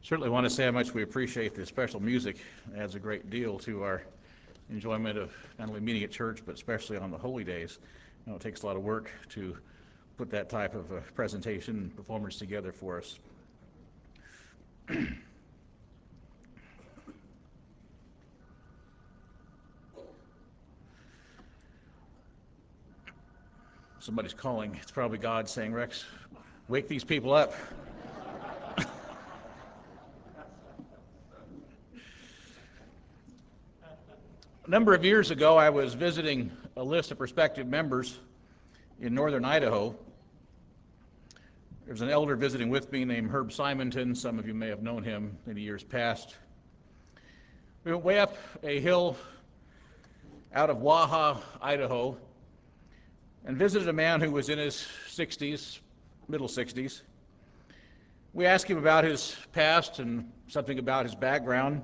Certainly want to say how much we appreciate the special music. It adds a great deal to our enjoyment of not only meeting at church, but especially on the holy days. You know, it takes a lot of work to put that type of presentation and performance together for us. Somebody's calling. It's probably God saying, Rex, wake these people up. A number of years ago, I was visiting a list of prospective members in northern Idaho. There was an elder visiting with me named Herb Simonton. Some of you may have known him in the years past. We went way up a hill out of Waha, Idaho, and visited a man who was in his 60s, middle 60s. We asked him about his past and something about his background.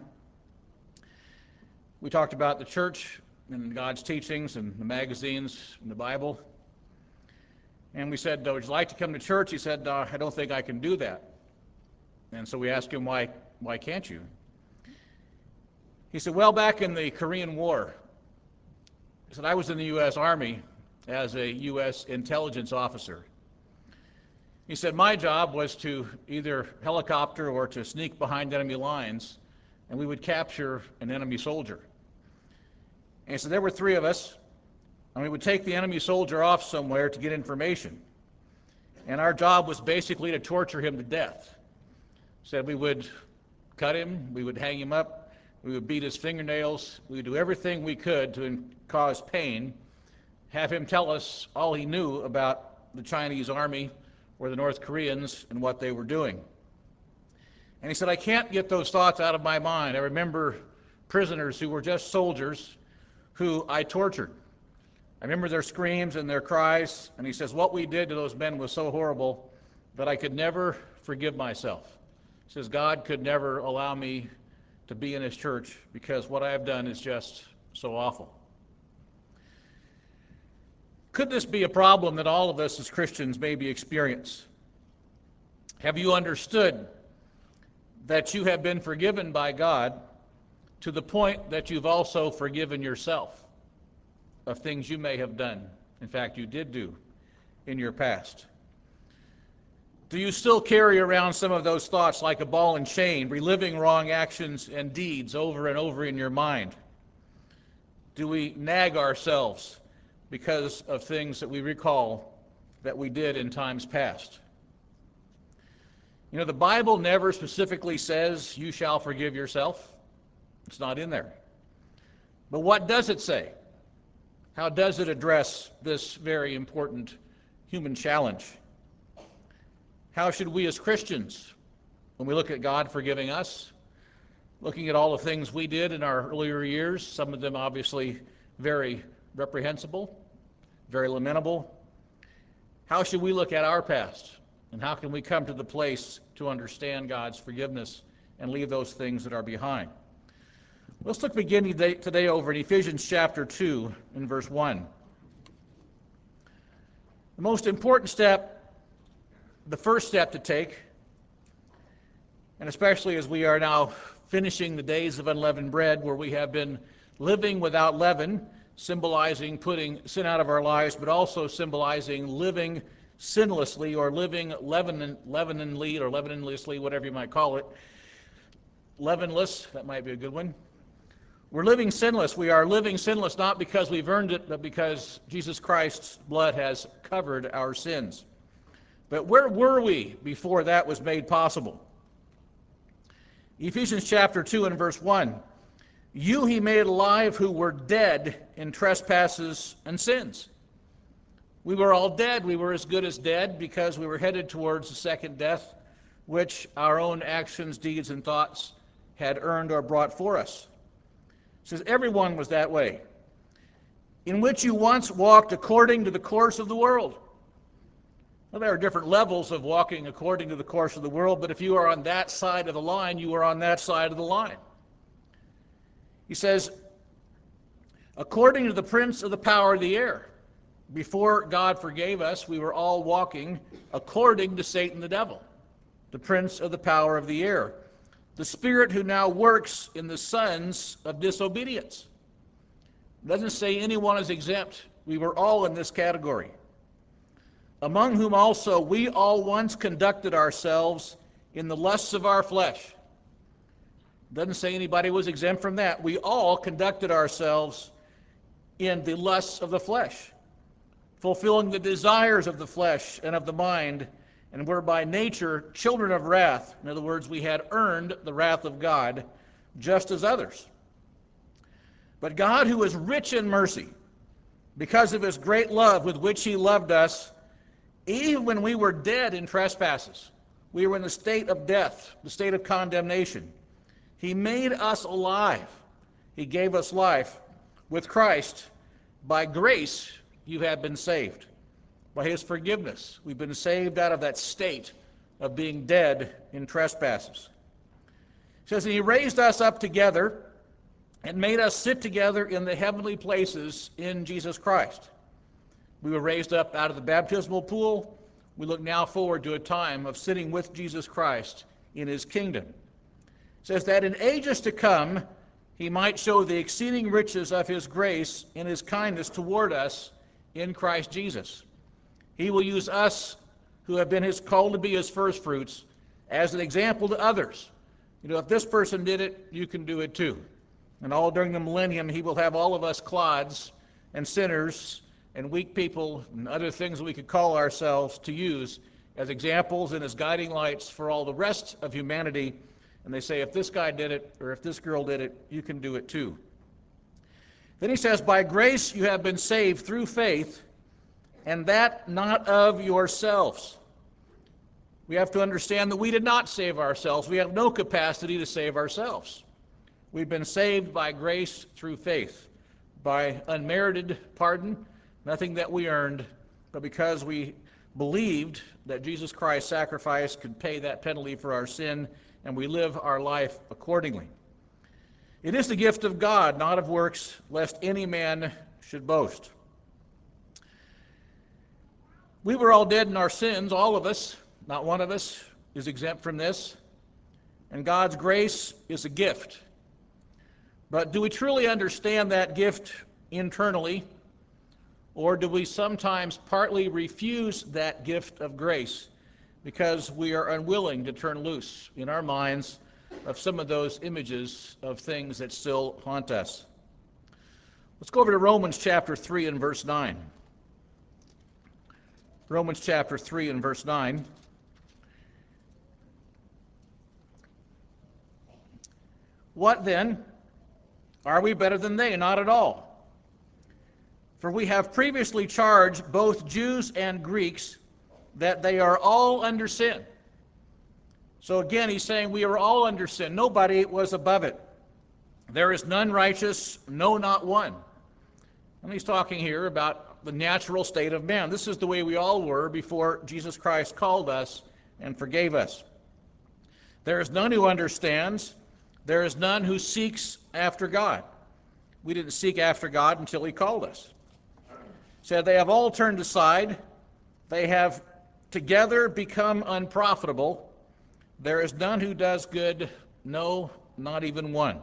We talked about the church and God's teachings and the magazines and the Bible. And we said, would you like to come to church? He said, I don't think I can do that. And so we asked him, why can't you? He said, well, back in the Korean War, he said, I was in the U.S. Army as a U.S. intelligence officer. He said, my job was to either helicopter or to sneak behind enemy lines, and we would capture an enemy soldier. And he said, there were three of us, and we would take the enemy soldier off somewhere to get information. And our job was basically to torture him to death. He said we would cut him, we would hang him up, we would beat his fingernails, we would do everything we could to cause pain, have him tell us all he knew about the Chinese army or the North Koreans and what they were doing. And he said, I can't get those thoughts out of my mind. I remember prisoners who were just soldiers who I tortured. I remember their screams and their cries, and he says, what we did to those men was so horrible that I could never forgive myself. He says, God could never allow me to be in his church because what I have done is just so awful. Could this be a problem that all of us as Christians maybe experience? Have you understood that you have been forgiven by God to the point that you've also forgiven yourself of things you may have done, in fact you did do, in your past? Do you still carry around some of those thoughts like a ball and chain, reliving wrong actions and deeds over and over in your mind? Do we nag ourselves because of things that we recall that we did in times past? You know, the Bible never specifically says you shall forgive yourself. It's not in there. But what does it say? How does it address this very important human challenge? How should we as Christians, when we look at God forgiving us, looking at all the things we did in our earlier years, some of them obviously very reprehensible, very lamentable, how should we look at our past? And how can we come to the place to understand God's forgiveness and leave those things that are behind? Let's look beginning today over in Ephesians chapter 2 in verse 1. The most important step, the first step to take, and especially as we are now finishing the days of unleavened bread, where we have been living without leaven, symbolizing putting sin out of our lives, but also symbolizing living sinlessly or living leavenlessly, whatever you might call it. Leavenless, that might be a good one. We're living sinless. We are living sinless not because we've earned it, but because Jesus Christ's blood has covered our sins. But where were we before that was made possible? Ephesians chapter 2 and verse 1. You he made alive who were dead in trespasses and sins. We were all dead. We were as good as dead because we were headed towards the second death, which our own actions, deeds, and thoughts had earned or brought for us. It says everyone was that way. In which you once walked according to the course of the world. Well, there are different levels of walking according to the course of the world, but if you are on that side of the line, you are on that side of the line. He says, according to the prince of the power of the air. Before God forgave us, we were all walking according to Satan the devil, the prince of the power of the air, the Spirit who now works in the sons of disobedience. It doesn't say anyone is exempt. We were all in this category. Among whom also we all once conducted ourselves in the lusts of our flesh. It doesn't say anybody was exempt from that. We all conducted ourselves in the lusts of the flesh, fulfilling the desires of the flesh and of the mind, and were by nature children of wrath. In other words, we had earned the wrath of God just as others. But God, who is rich in mercy, because of his great love with which he loved us, even when we were dead in trespasses, we were in the state of death, the state of condemnation, he made us alive. He gave us life with Christ. By grace you have been saved. By his forgiveness, we've been saved out of that state of being dead in trespasses. It says, and he raised us up together and made us sit together in the heavenly places in Jesus Christ. We were raised up out of the baptismal pool. We look now forward to a time of sitting with Jesus Christ in his kingdom. It says that in ages to come, he might show the exceeding riches of his grace in his kindness toward us in Christ Jesus. He will use us who have been called to be his firstfruits as an example to others. You know, if this person did it, you can do it too. And all during the millennium, he will have all of us clods and sinners and weak people and other things that we could call ourselves to use as examples and as guiding lights for all the rest of humanity. And they say, if this guy did it, or if this girl did it, you can do it too. Then he says, by grace you have been saved through faith, and that not of yourselves. We have to understand that we did not save ourselves. We have no capacity to save ourselves. We've been saved by grace through faith, by unmerited pardon, nothing that we earned, but because we believed that Jesus Christ's sacrifice could pay that penalty for our sin, and we live our life accordingly. It is the gift of God, not of works, lest any man should boast. We were all dead in our sins, all of us. Not one of us is exempt from this. And God's grace is a gift. But do we truly understand that gift internally? Or do we sometimes partly refuse that gift of grace because we are unwilling to turn loose in our minds of some of those images of things that still haunt us? Let's go over to Romans chapter 3 and verse 9. Romans chapter 3 and verse 9. What then? Are we better than they? Not at all. For we have previously charged both Jews and Greeks that they are all under sin. So again, he's saying we are all under sin. Nobody was above it. There is none righteous, no, not one. And he's talking here about the natural state of man. This is the way we all were before Jesus Christ called us and forgave us. There is none who understands. There is none who seeks after God. We didn't seek after God until he called us. Said they have all turned aside. They have together become unprofitable. There is none who does good, no, not even one.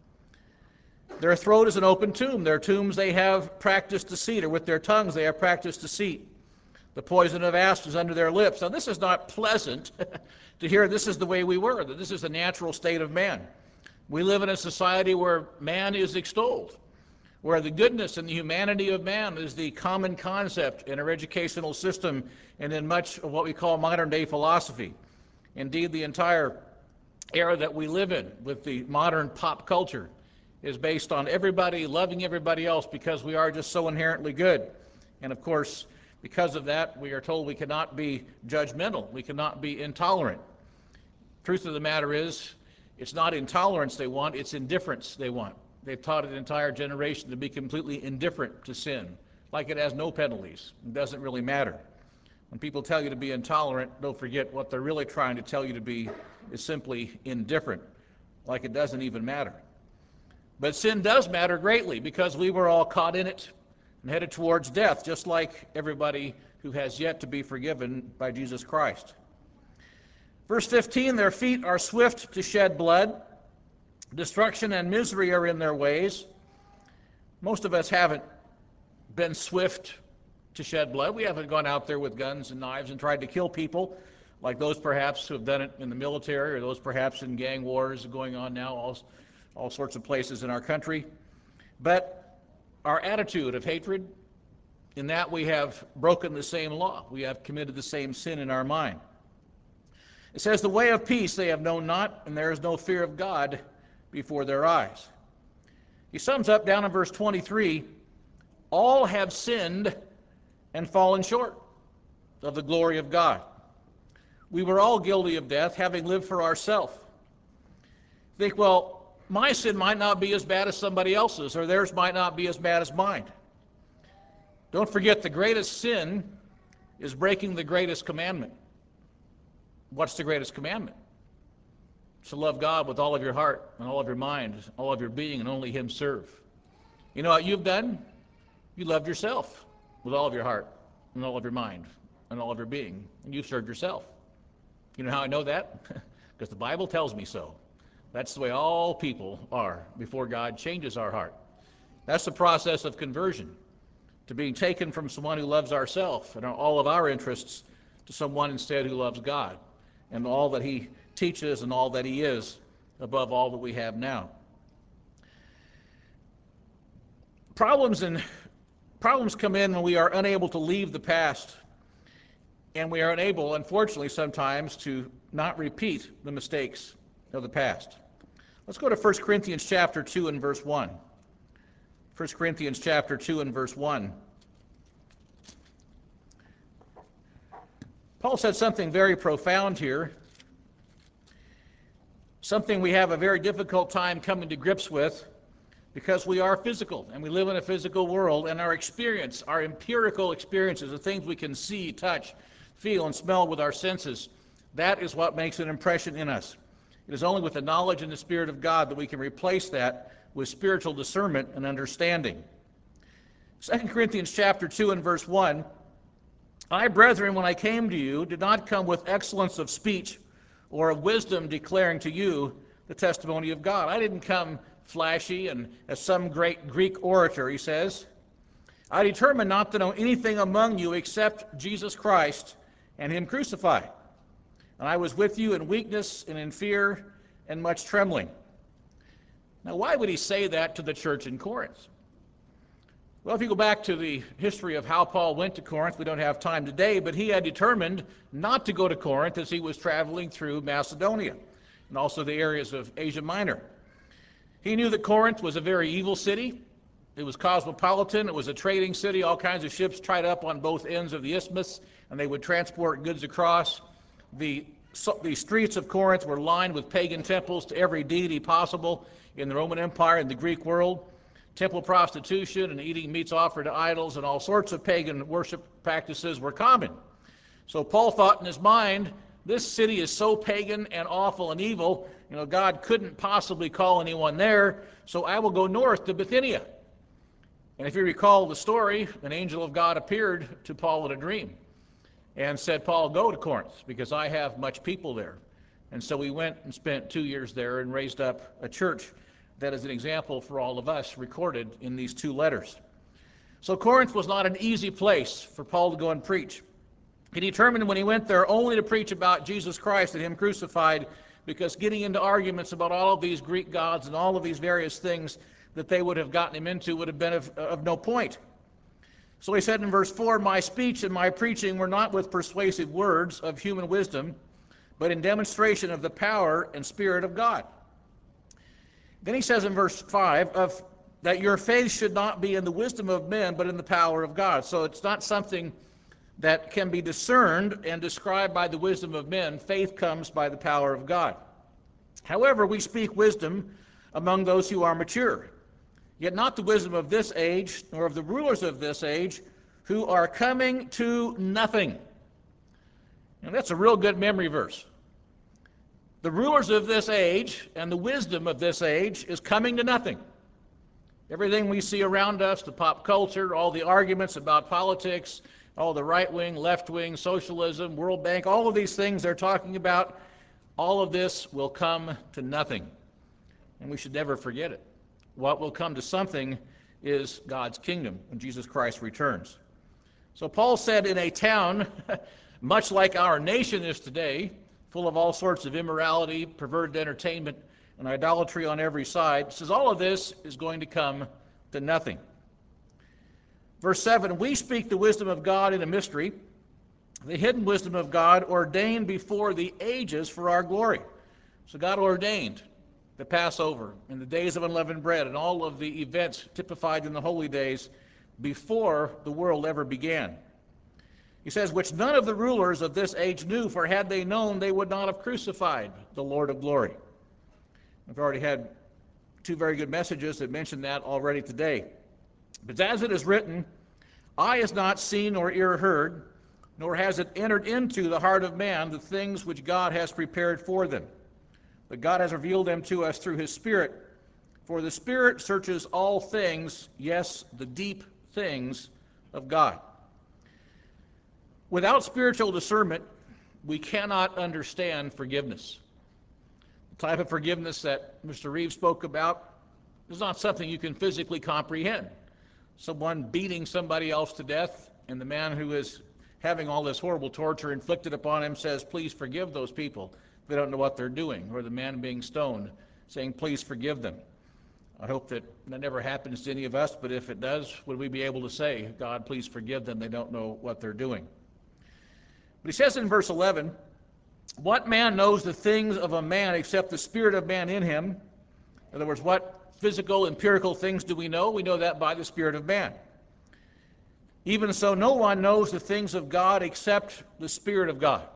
Their throat is an open tomb. Their tombs they have practiced deceit, or with their tongues they have practiced deceit. The poison of asps is under their lips. Now this is not pleasant to hear. This is the way we were, that this is the natural state of man. We live in a society where man is extolled, where the goodness and the humanity of man is the common concept in our educational system and in much of what we call modern-day philosophy. Indeed, the entire era that we live in with the modern pop culture is based on everybody loving everybody else because we are just so inherently good. And of course, because of that, we are told we cannot be judgmental. We cannot be intolerant. Truth of the matter is, it's not intolerance they want, it's indifference they want. They've taught an entire generation to be completely indifferent to sin, like it has no penalties. It doesn't really matter. When people tell you to be intolerant, don't forget what they're really trying to tell you to be is simply indifferent, like it doesn't even matter. But sin does matter greatly because we were all caught in it and headed towards death, just like everybody who has yet to be forgiven by Jesus Christ. Verse 15, their feet are swift to shed blood. Destruction and misery are in their ways. Most of us haven't been swift to shed blood. We haven't gone out there with guns and knives and tried to kill people like those perhaps who have done it in the military or those perhaps in gang wars going on now, all sorts of places in our country. But our attitude of hatred, in that we have broken the same law. We have committed the same sin in our mind. It says, the way of peace they have known not, and there is no fear of God before their eyes. He sums up down in verse 23, all have sinned and fallen short of the glory of God. We were all guilty of death, having lived for ourselves. Think, well, my sin might not be as bad as somebody else's, or theirs might not be as bad as mine. Don't forget, the greatest sin is breaking the greatest commandment. What's the greatest commandment? It's to love God with all of your heart and all of your mind, all of your being, and only Him serve. You know what you've done? You loved yourself with all of your heart and all of your mind and all of your being, and you've served yourself. You know how I know that? Because the Bible tells me so. That's the way all people are before God changes our heart. That's the process of conversion, to being taken from someone who loves ourselves and all of our interests to someone instead who loves God and all that He teaches and all that He is above all that we have now. Problems come in when we are unable to leave the past, and we are unable, unfortunately, sometimes to not repeat the mistakes of the past. Let's go to 1 Corinthians chapter 2 and verse 1. 1 Corinthians chapter 2 and verse 1. Paul said something very profound here, something we have a very difficult time coming to grips with because we are physical and we live in a physical world, and our experience, our empirical experiences, the things we can see, touch, feel, and smell with our senses, that is what makes an impression in us. It is only with the knowledge and the Spirit of God that we can replace that with spiritual discernment and understanding. 2 Corinthians chapter 2 and verse 1, I, brethren, when I came to you, did not come with excellence of speech or of wisdom declaring to you the testimony of God. I didn't come flashy and as some great Greek orator, he says. I determined not to know anything among you except Jesus Christ and Him crucified. And I was with you in weakness and in fear and much trembling. Now, why would he say that to the church in Corinth? Well, if you go back to the history of how Paul went to Corinth, we don't have time today, but he had determined not to go to Corinth as he was traveling through Macedonia and also the areas of Asia Minor. He knew that Corinth was a very evil city. It was cosmopolitan. It was a trading city. All kinds of ships tied up on both ends of the isthmus, and they would transport goods across. The streets of Corinth were lined with pagan temples to every deity possible in the Roman Empire and the Greek world. Temple prostitution and eating meats offered to idols and all sorts of pagan worship practices were common. So Paul thought in his mind, this city is so pagan and awful and evil, God couldn't possibly call anyone there, so I will go north to Bithynia. And if you recall the story, an angel of God appeared to Paul in a dream and said, Paul, go to Corinth because I have much people there. And so we went and spent 2 years there and raised up a church that is an example for all of us recorded in these 2 letters. So Corinth was not an easy place for Paul to go and preach. He determined when he went there only to preach about Jesus Christ and Him crucified, because getting into arguments about all of these Greek gods and all of these various things that they would have gotten him into would have been of no point. So he said in verse 4, my speech and my preaching were not with persuasive words of human wisdom, but in demonstration of the power and Spirit of God. Then he says in verse 5, that your faith should not be in the wisdom of men, but in the power of God. So it's not something that can be discerned and described by the wisdom of men. Faith comes by the power of God. However, we speak wisdom among those who are mature, yet not the wisdom of this age, nor of the rulers of this age, who are coming to nothing. And that's a real good memory verse. The rulers of this age and the wisdom of this age is coming to nothing. Everything we see around us, the pop culture, all the arguments about politics, all the right-wing, left-wing, socialism, World Bank, all of these things they're talking about, all of this will come to nothing, and we should never forget it. What will come to something is God's kingdom when Jesus Christ returns. So Paul said, in a town much like our nation is today, full of all sorts of immorality, perverted entertainment, and idolatry on every side, says all of this is going to come to nothing. Verse 7, we speak the wisdom of God in a mystery, the hidden wisdom of God ordained before the ages for our glory. So God ordained the Passover and the days of unleavened bread and all of the events typified in the holy days before the world ever began. He says, which none of the rulers of this age knew, for had they known, they would not have crucified the Lord of glory. I've already had two very good messages that mention that already today. But as it is written, eye has not seen nor ear heard, nor has it entered into the heart of man the things which God has prepared for them. But God has revealed them to us through his Spirit. For the Spirit searches all things, yes, the deep things of God. Without spiritual discernment, we cannot understand forgiveness. The type of forgiveness that Mr. Reeves spoke about is not something you can physically comprehend. Someone beating somebody else to death, and the man who is having all this horrible torture inflicted upon him says, please forgive those people. They don't know what they're doing. Or the man being stoned saying, please forgive them. I hope that never happens to any of us, but if it does, would we be able to say, God, please forgive them, they don't know what they're doing. But he says in verse 11, what man knows the things of a man except the spirit of man in him? In other words, what physical, empirical things do we know? We know that by the Spirit of man. Even so, no one knows the things of God except the Spirit of God.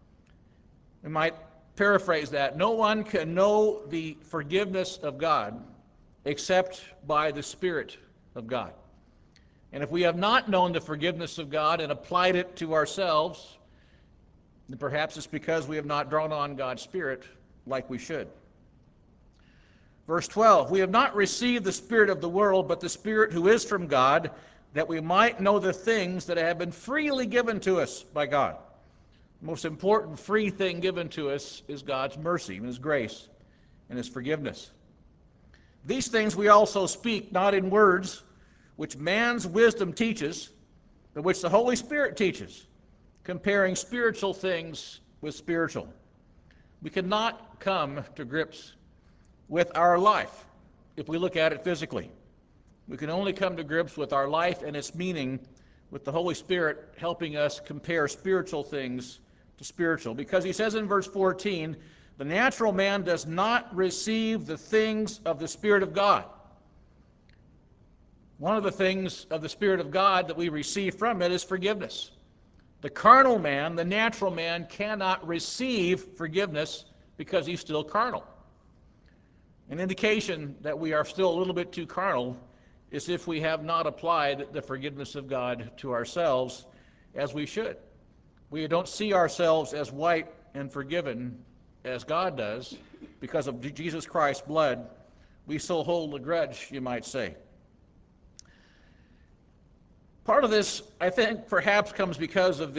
We might paraphrase that. No one can know the forgiveness of God except by the Spirit of God. And if we have not known the forgiveness of God and applied it to ourselves, then perhaps it's because we have not drawn on God's Spirit like we should. Verse 12, we have not received the spirit of the world, but the Spirit who is from God, that we might know the things that have been freely given to us by God. The most important free thing given to us is God's mercy and his grace and his forgiveness. These things we also speak, not in words, which man's wisdom teaches, but which the Holy Spirit teaches, comparing spiritual things with spiritual. We cannot come to grips with our life if we look at it physically. We can only come to grips with our life and its meaning with the Holy Spirit helping us compare spiritual things to spiritual. Because he says in verse 14, the natural man does not receive the things of the Spirit of God. One of the things of the Spirit of God that we receive from it is forgiveness. The carnal man, the natural man, cannot receive forgiveness because he's still carnal. An indication that we are still a little bit too carnal is if we have not applied the forgiveness of God to ourselves as we should. We don't see ourselves as white and forgiven as God does because of Jesus Christ's blood. We still hold a grudge, you might say. Part of this, I think, perhaps comes because of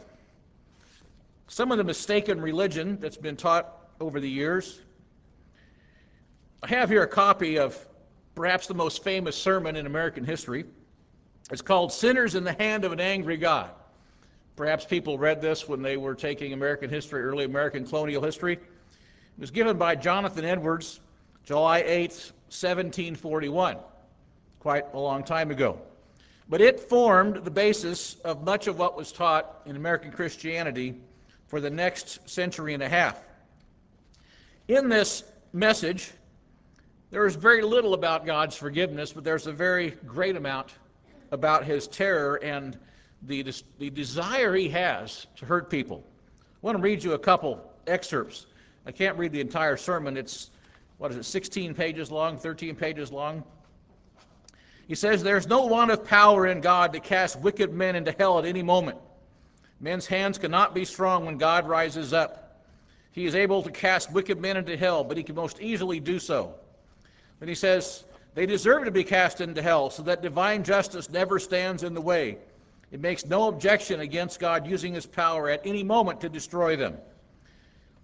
some of the mistaken religion that's been taught over the years. I have here a copy of perhaps the most famous sermon in American history. It's called Sinners in the Hand of an Angry God. Perhaps people read this when they were taking American history, early American colonial history. It was given by Jonathan Edwards, July 8th, 1741, quite a long time ago. But it formed the basis of much of what was taught in American Christianity for the next century and a half. In this message, there is very little about God's forgiveness, but there's a very great amount about his terror and the desire he has to hurt people. I want to read you a couple excerpts. I can't read the entire sermon. It's, 16 pages long, 13 pages long. He says, there's no want of power in God to cast wicked men into hell at any moment. Men's hands cannot be strong when God rises up. He is able to cast wicked men into hell, but he can most easily do so. Then he says, they deserve to be cast into hell, so that divine justice never stands in the way. It makes no objection against God using his power at any moment to destroy them.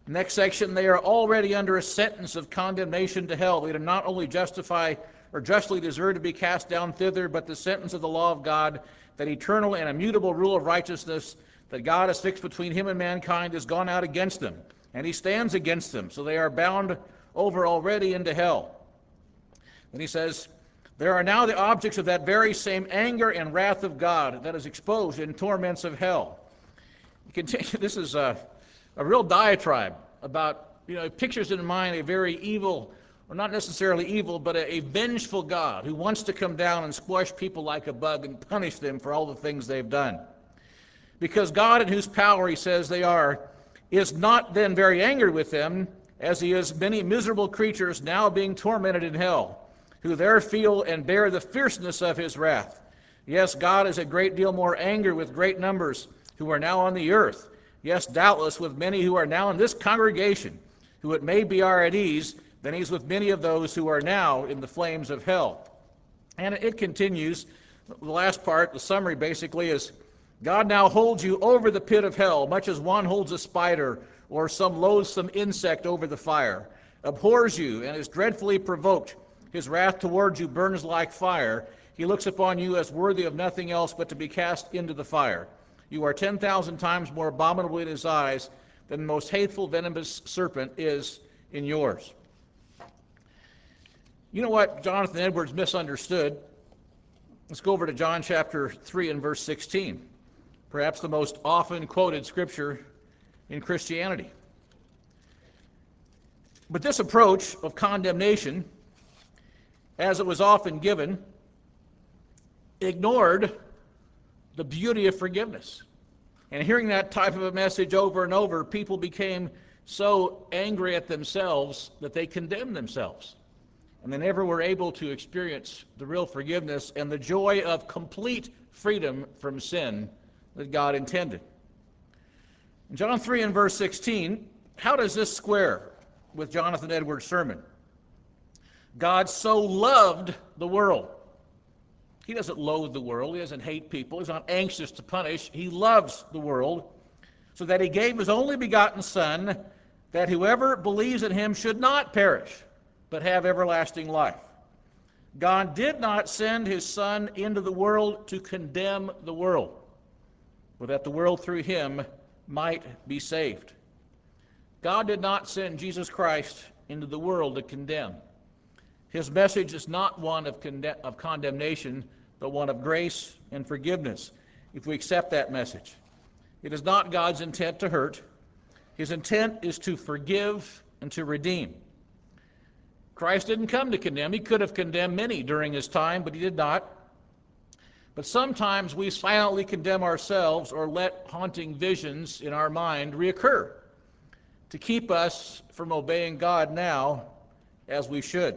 Next section, they are already under a sentence of condemnation to hell. They do not only justify or justly deserve to be cast down thither, but the sentence of the law of God, that eternal and immutable rule of righteousness that God has fixed between him and mankind, has gone out against them, and he stands against them. So they are bound over already into hell. Then he says, there are now the objects of that very same anger and wrath of God that is exposed in torments of hell. This is a real diatribe about, it pictures in mind a very evil, or not necessarily evil, but a vengeful God who wants to come down and squash people like a bug and punish them for all the things they've done. Because God, in whose power he says they are, is not then very angry with them, as he is many miserable creatures now being tormented in hell, who there feel and bear the fierceness of his wrath. Yes, God is a great deal more angry with great numbers who are now on the earth. Yes, doubtless with many who are now in this congregation, who it may be are at ease, than he is with many of those who are now in the flames of hell. And it continues, the last part, the summary basically is, God now holds you over the pit of hell, much as one holds a spider or some loathsome insect over the fire, abhors you and is dreadfully provoked. His wrath towards you burns like fire. He looks upon you as worthy of nothing else but to be cast into the fire. You are 10,000 times more abominable in his eyes than the most hateful, venomous serpent is in yours. You know what Jonathan Edwards misunderstood? Let's go over to John chapter 3 and verse 16. Perhaps the most often quoted scripture in Christianity. But this approach of condemnation, as it was often given, ignored the beauty of forgiveness. And hearing that type of a message over and over, people became so angry at themselves that they condemned themselves. And they never were able to experience the real forgiveness and the joy of complete freedom from sin that God intended. In John 3 and verse 16, how does this square with Jonathan Edwards' sermon? God so loved the world. He doesn't loathe the world. He doesn't hate people. He's not anxious to punish. He loves the world so that he gave his only begotten Son, that whoever believes in him should not perish, but have everlasting life. God did not send his Son into the world to condemn the world, but that the world through him might be saved. God did not send Jesus Christ into the world to condemn. His message is not one of condemnation, but one of grace and forgiveness, if we accept that message. It is not God's intent to hurt. His intent is to forgive and to redeem. Christ didn't come to condemn. He could have condemned many during his time, but he did not. But sometimes we silently condemn ourselves or let haunting visions in our mind reoccur to keep us from obeying God now as we should.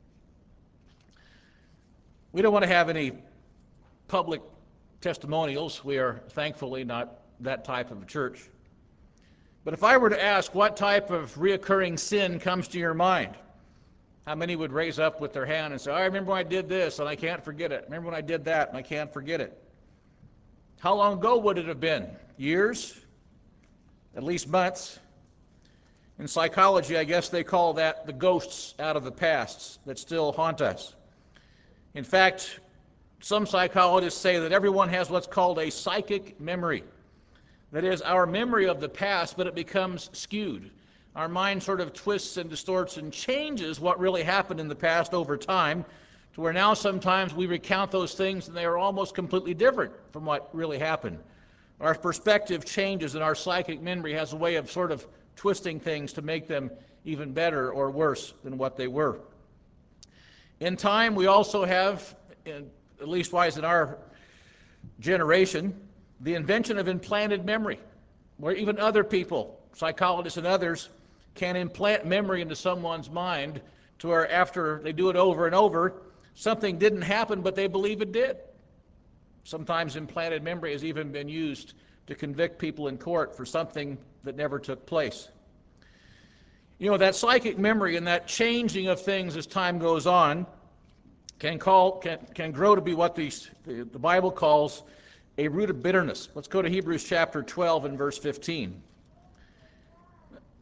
We don't want to have any public testimonials. We are thankfully not that type of a church. But if I were to ask what type of reoccurring sin comes to your mind, how many would raise up with their hand and say, I remember when I did this and I can't forget it. I remember when I did that and I can't forget it. How long ago would it have been? Years? At least months? In psychology, I guess they call that the ghosts out of the past that still haunt us. In fact, some psychologists say that everyone has what's called a psychic memory. That is, our memory of the past, but it becomes skewed. Our mind sort of twists and distorts and changes what really happened in the past over time, to where now sometimes we recount those things and they are almost completely different from what really happened. Our perspective changes and our psychic memory has a way of sort of twisting things to make them even better or worse than what they were. In time, we also have, at least wise in our generation, the invention of implanted memory, where even other people, psychologists and others, can implant memory into someone's mind to where after they do it over and over, something didn't happen, but they believe it did. Sometimes implanted memory has even been used to convict people in court for something that never took place. You know, that psychic memory and that changing of things as time goes on can grow to be what the Bible calls a root of bitterness. Let's go to Hebrews chapter 12 and verse 15.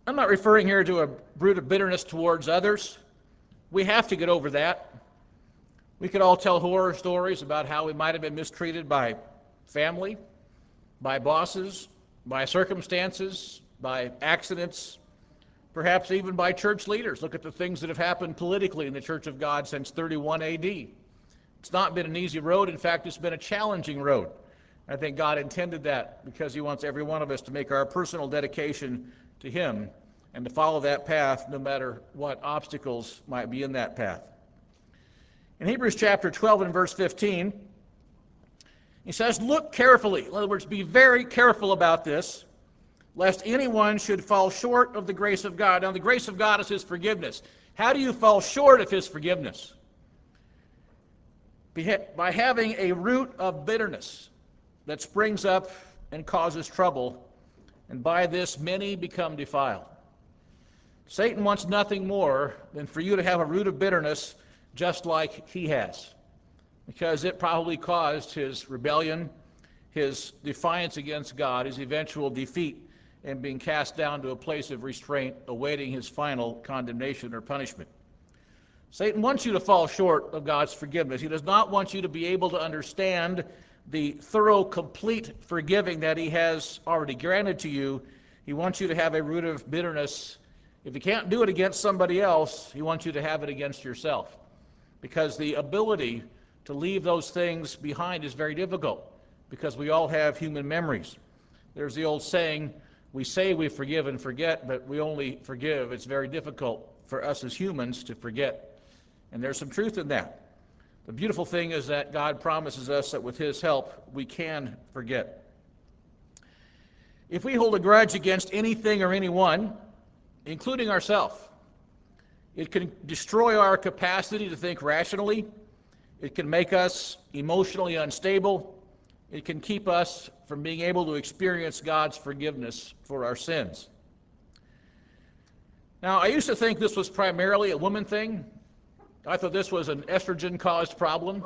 I'm not referring here to a root of bitterness towards others. We have to get over that. We could all tell horror stories about how we might have been mistreated by family, by bosses, by circumstances, by accidents, perhaps even by church leaders. Look at the things that have happened politically in the Church of God since 31 AD. It's not been an easy road. In fact, it's been a challenging road. I think God intended that because He wants every one of us to make our personal dedication to Him and to follow that path no matter what obstacles might be in that path. In Hebrews chapter 12 and verse 15, he says, look carefully. In other words, be very careful about this, lest anyone should fall short of the grace of God. Now, the grace of God is His forgiveness. How do you fall short of His forgiveness? By having a root of bitterness that springs up and causes trouble, and by this many become defiled. Satan wants nothing more than for you to have a root of bitterness just like he has, because it probably caused his rebellion, his defiance against God, his eventual defeat, and being cast down to a place of restraint, awaiting his final condemnation or punishment. Satan wants you to fall short of God's forgiveness. He does not want you to be able to understand the thorough, complete forgiving that He has already granted to you. He wants you to have a root of bitterness. If He can't do it against somebody else, He wants you to have it against yourself, because the ability to leave those things behind is very difficult, because we all have human memories. There's the old saying, we say we forgive and forget, but we only forgive. It's very difficult for us as humans to forget. And there's some truth in that. The beautiful thing is that God promises us that with His help, we can forget. If we hold a grudge against anything or anyone, including ourselves, it can destroy our capacity to think rationally. It can make us emotionally unstable. It can keep us from being able to experience God's forgiveness for our sins. Now, I used to think this was primarily a woman thing. I thought this was an estrogen-caused problem.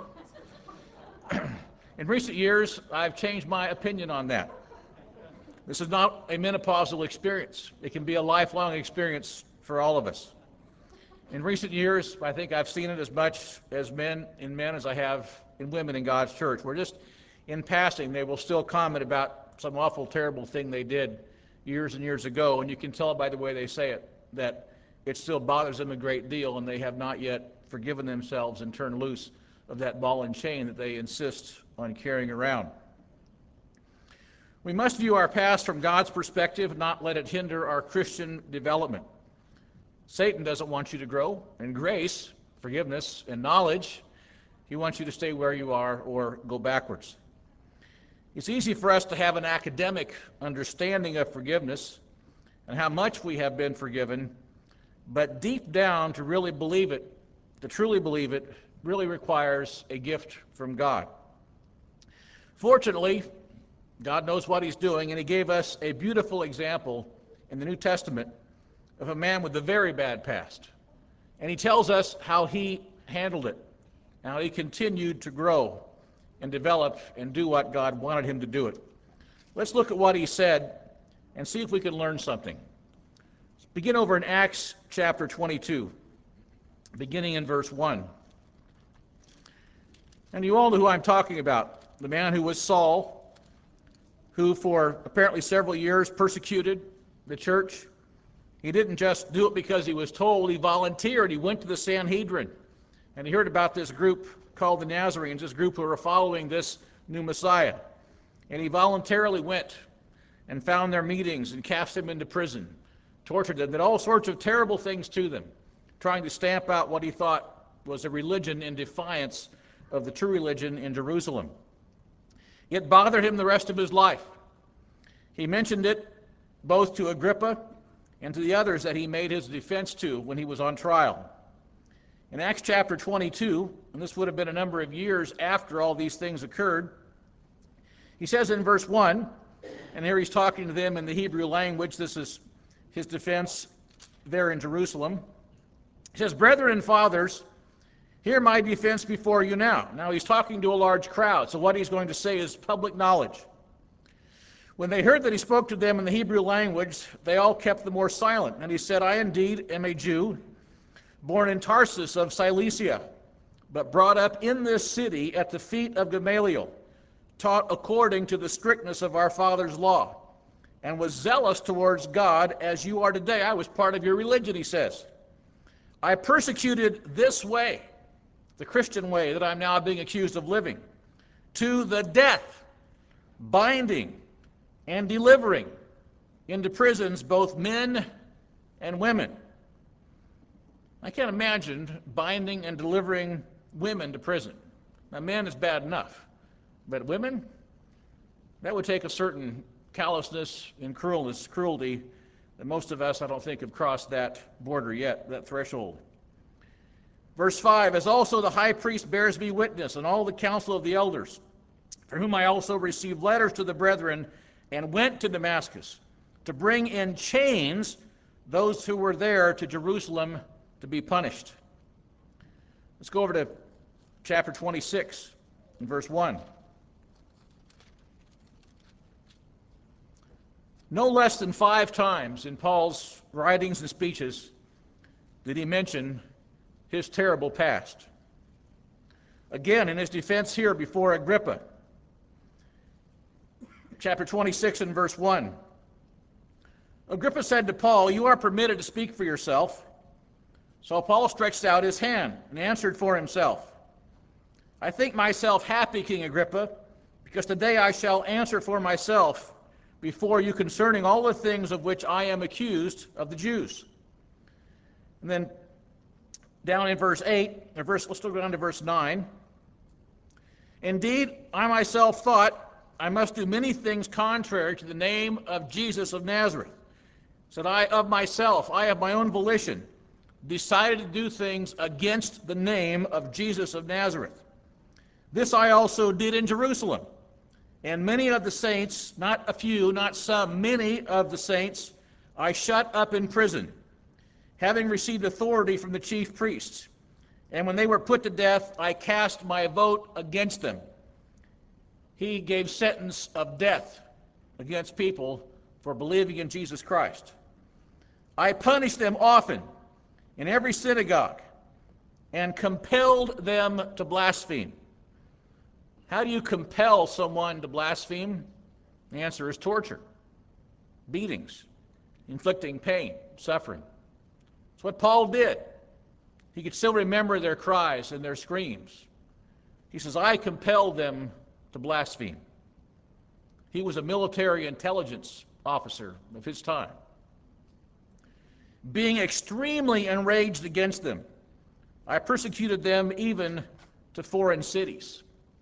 In recent years, I've changed my opinion on that. This is not a menopausal experience. It can be a lifelong experience for all of us. In recent years, I think I've seen it as much as men as I have in women in God's church. We're just, in passing, they will still comment about some awful, terrible thing they did years and years ago, and you can tell by the way they say it that it still bothers them a great deal, and they have not yet forgiven themselves and turned loose of that ball and chain that they insist on carrying around. We must view our past from God's perspective, not let it hinder our Christian development. Satan doesn't want you to grow in grace, forgiveness, and knowledge. He wants you to stay where you are or go backwards. It's easy for us to have an academic understanding of forgiveness and how much we have been forgiven, but deep down to really believe it, to truly believe it, really requires a gift from God. Fortunately, God knows what He's doing, and He gave us a beautiful example in the New Testament of a man with a very bad past. And He tells us how he handled it, and how he continued to grow and develop and do what God wanted him to do it. Let's look at what he said and see if we can learn something. Let's begin over in Acts chapter 22, beginning in verse 1. And you all know who I'm talking about, the man who was Saul, who for apparently several years persecuted the church. He didn't just do it because he was told. He volunteered. He went to the Sanhedrin, and he heard about this group called the Nazarenes, this group who were following this new Messiah. And he voluntarily went and found their meetings and cast them into prison, tortured them, did all sorts of terrible things to them, trying to stamp out what he thought was a religion in defiance of the true religion in Jerusalem. It bothered him the rest of his life. He mentioned it both to Agrippa and to the others that he made his defense to when he was on trial. In Acts chapter 22, and this would have been a number of years after all these things occurred, he says in verse 1, and here he's talking to them in the Hebrew language, this is his defense there in Jerusalem. He says, "Brethren and fathers, hear my defense before you now." Now he's talking to a large crowd, so what he's going to say is public knowledge. When they heard that he spoke to them in the Hebrew language, they all kept the more silent. And he said, I indeed am a Jew, born in Tarsus of Cilicia, but brought up in this city at the feet of Gamaliel, taught according to the strictness of our father's law, and was zealous towards God as you are today. I was part of your religion, he says. I persecuted this way, the Christian way that I'm now being accused of living, to the death, binding and delivering into prisons both men and women. I can't imagine binding and delivering women to prison. Now, men is bad enough, but women, that would take a certain callousness and cruelty that most of us, I don't think, have crossed that border yet, that threshold. Verse 5, as also the high priest bears me witness, and all the council of the elders, for whom I also received letters to the brethren, and went to Damascus to bring in chains those who were there to Jerusalem to be punished. Let's go over to chapter 26 and verse 1. No less than 5 times in Paul's writings and speeches did he mention his terrible past. Again, in his defense here before Agrippa, chapter 26 and verse 1. Agrippa said to Paul, you are permitted to speak for yourself. So Paul stretched out his hand and answered for himself. I think myself happy, King Agrippa, because today I shall answer for myself before you concerning all the things of which I am accused of the Jews. And then down in verse 8, let's go down to verse 9. Indeed, I myself thought I must do many things contrary to the name of Jesus of Nazareth. Said I of myself, I of my own volition, decided to do things against the name of Jesus of Nazareth. This I also did in Jerusalem. And many of the saints, not a few, not some, many of the saints, I shut up in prison, having received authority from the chief priests. And when they were put to death, I cast my vote against them. He gave sentence of death against people for believing in Jesus Christ. I punished them often in every synagogue and compelled them to blaspheme. How do you compel someone to blaspheme? The answer is torture, beatings, inflicting pain, suffering. It's what Paul did. He could still remember their cries and their screams. He says, I compelled them to blaspheme. He was a military intelligence officer of his time. Being extremely enraged against them, I persecuted them even to foreign cities.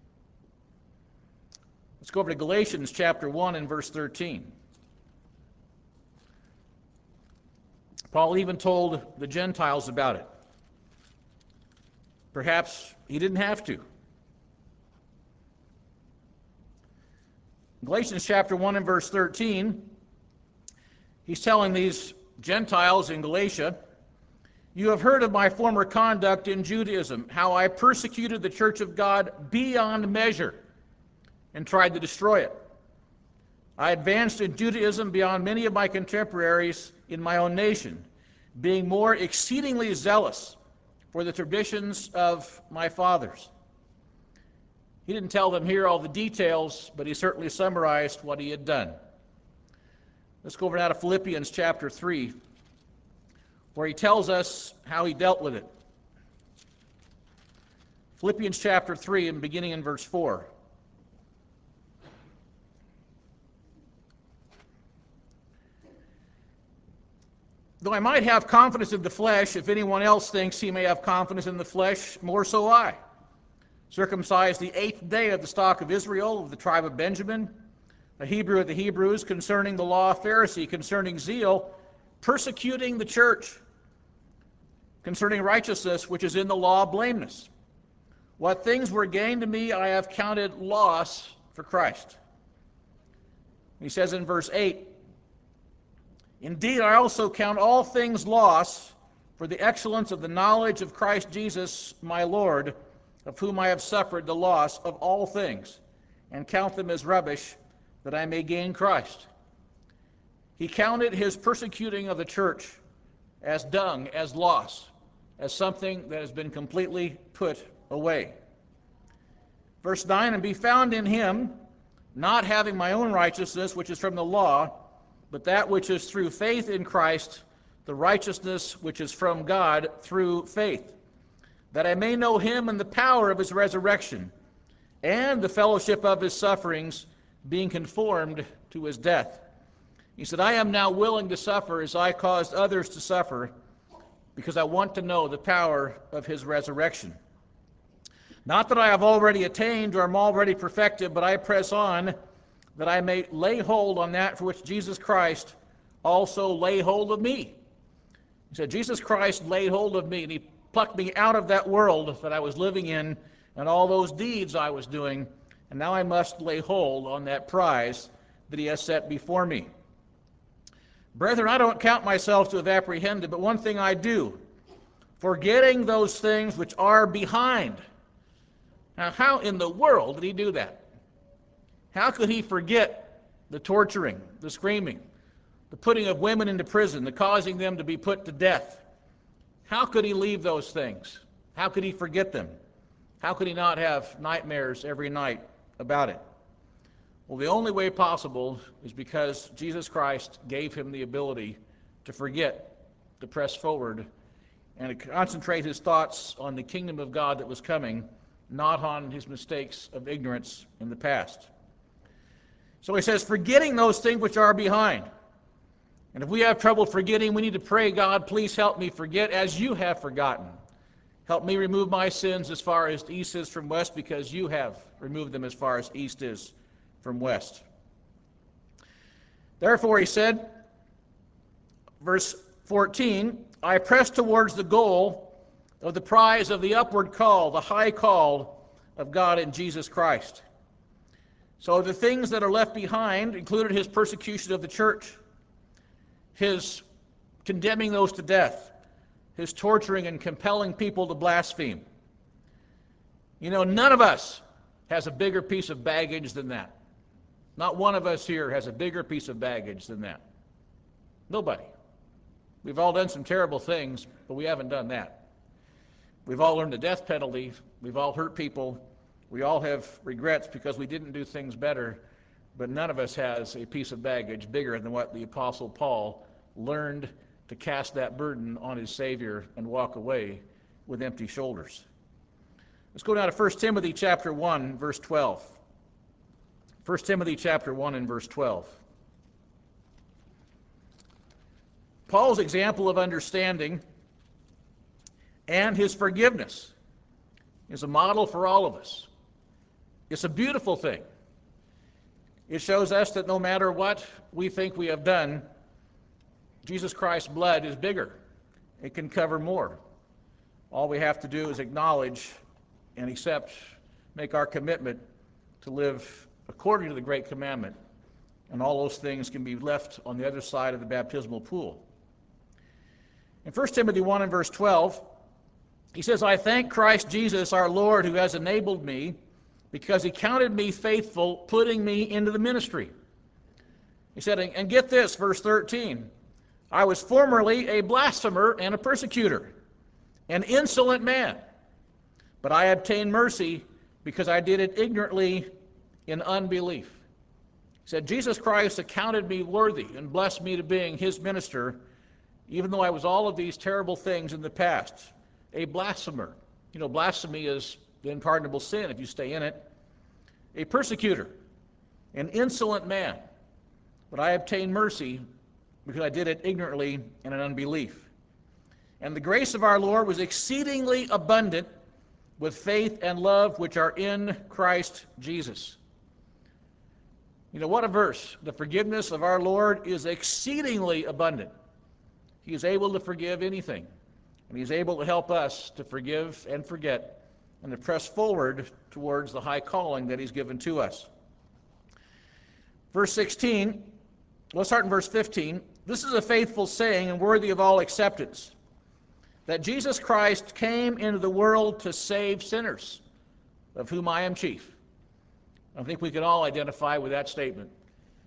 Let's go over to Galatians chapter 1 and verse 13. Paul even told the Gentiles about it. Perhaps he didn't have to. Galatians chapter 1 and verse 13, he's telling these Gentiles in Galatia, you have heard of my former conduct in Judaism, how I persecuted the church of God beyond measure and tried to destroy it. I advanced in Judaism beyond many of my contemporaries in my own nation, being more exceedingly zealous for the traditions of my fathers. He didn't tell them here all the details, but he certainly summarized what he had done. Let's go over now to Philippians chapter 3, where he tells us how he dealt with it. Philippians chapter 3, and beginning in verse 4. Though I might have confidence in the flesh, if anyone else thinks he may have confidence in the flesh, more so I. Circumcised the 8th day of the stock of Israel, of the tribe of Benjamin, a Hebrew of the Hebrews, concerning the law, a Pharisee, concerning zeal, persecuting the church, concerning righteousness, which is in the law, blameless. What things were gained to me, I have counted loss for Christ. He says in verse 8, indeed, I also count all things loss for the excellence of the knowledge of Christ Jesus, my Lord, of whom I have suffered the loss of all things, and count them as rubbish, that I may gain Christ. He counted his persecuting of the church as dung, as loss, as something that has been completely put away. Verse 9, and be found in him, not having my own righteousness, which is from the law, but that which is through faith in Christ, the righteousness which is from God through faith, that I may know him and the power of his resurrection, and the fellowship of his sufferings, being conformed to his death. He said, I am now willing to suffer as I caused others to suffer, because I want to know the power of his resurrection. Not that I have already attained or am already perfected, but I press on, that I may lay hold on that for which Jesus Christ also lay hold of me. He said, Jesus Christ laid hold of me, and he plucked me out of that world that I was living in and all those deeds I was doing, and now I must lay hold on that prize that he has set before me. Brethren, I don't count myself to have apprehended, but one thing I do, forgetting those things which are behind. Now, how in the world did he do that? How could he forget the torturing, the screaming, the putting of women into prison, the causing them to be put to death? How could he leave those things? How could he forget them? How could he not have nightmares every night about it? Well, the only way possible is because Jesus Christ gave him the ability to forget, to press forward, and to concentrate his thoughts on the kingdom of God that was coming, not on his mistakes of ignorance in the past. So he says, forgetting those things which are behind. And if we have trouble forgetting, we need to pray, God, please help me forget as you have forgotten. Help me remove my sins as far as the east is from west, because you have removed them as far as east is from west. Therefore, he said, verse 14, I press towards the goal of the prize of the upward call, the high call of God in Jesus Christ. So the things that are left behind included his persecution of the church, his condemning those to death, his torturing and compelling people to blaspheme. You know, none of us has a bigger piece of baggage than that. Not one of us here has a bigger piece of baggage than that. Nobody. We've all done some terrible things, but we haven't done that. We've all earned the death penalty. We've all hurt people. We all have regrets because we didn't do things better, but none of us has a piece of baggage bigger than what the Apostle Paul learned to cast that burden on his Savior and walk away with empty shoulders. Let's go down to 1 Timothy chapter 1, verse 12. 1 Timothy chapter 1 and verse 12. Paul's example of understanding and his forgiveness is a model for all of us. It's a beautiful thing. It shows us that no matter what we think we have done, Jesus Christ's blood is bigger. It can cover more. All we have to do is acknowledge and accept, make our commitment to live according to the great commandment, and all those things can be left on the other side of the baptismal pool. In 1 Timothy 1 and verse 12, he says, I thank Christ Jesus our Lord, who has enabled me, because he counted me faithful, putting me into the ministry. He said, and get this, verse 13, I was formerly a blasphemer and a persecutor, an insolent man, but I obtained mercy because I did it ignorantly in unbelief. He said, Jesus Christ accounted me worthy and blessed me to being his minister, even though I was all of these terrible things in the past. A blasphemer. You know, blasphemy is the unpardonable sin if you stay in it. A persecutor, an insolent man, but I obtained mercy because I did it ignorantly and in unbelief. And the grace of our Lord was exceedingly abundant with faith and love which are in Christ Jesus. You know, what a verse. The forgiveness of our Lord is exceedingly abundant. He is able to forgive anything, and he's able to help us to forgive and forget and to press forward towards the high calling that he's given to us. Verse 16, let's start in verse 15. This is a faithful saying and worthy of all acceptance, that Jesus Christ came into the world to save sinners, of whom I am chief. I think we can all identify with that statement.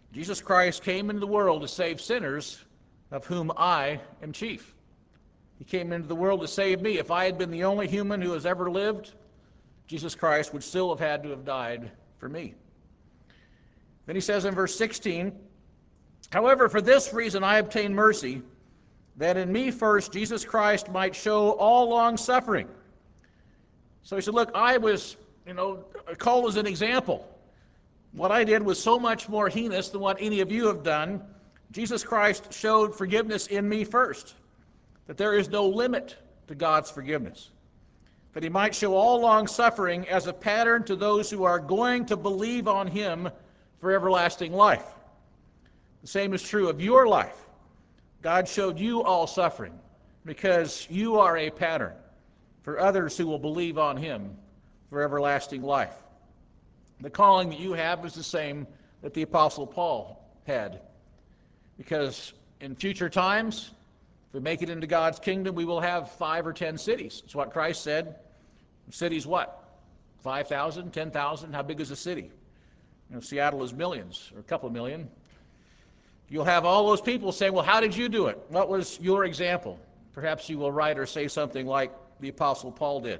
Jesus Christ came into the world to save sinners, of whom I am chief. He came into the world to save me. If I had been the only human who has ever lived, Jesus Christ would still have had to have died for me. Then he says in verse 16, however, for this reason I obtained mercy, that in me first Jesus Christ might show all long suffering. So he said, look, I was, called as an example. What I did was so much more heinous than what any of you have done. Jesus Christ showed forgiveness in me first, that there is no limit to God's forgiveness, that he might show all long suffering as a pattern to those who are going to believe on him for everlasting life. The same is true of your life. God showed you all suffering because you are a pattern for others who will believe on him for everlasting life. The calling that you have is the same that the Apostle Paul had, because in future times, if we make it into God's kingdom, we will have 5 or 10 cities. That's what Christ said. Cities what? 5,000, 10,000? How big is a city? Seattle is millions, or a couple million. You'll have all those people saying, well, how did you do it? What was your example? Perhaps you will write or say something like the Apostle Paul did.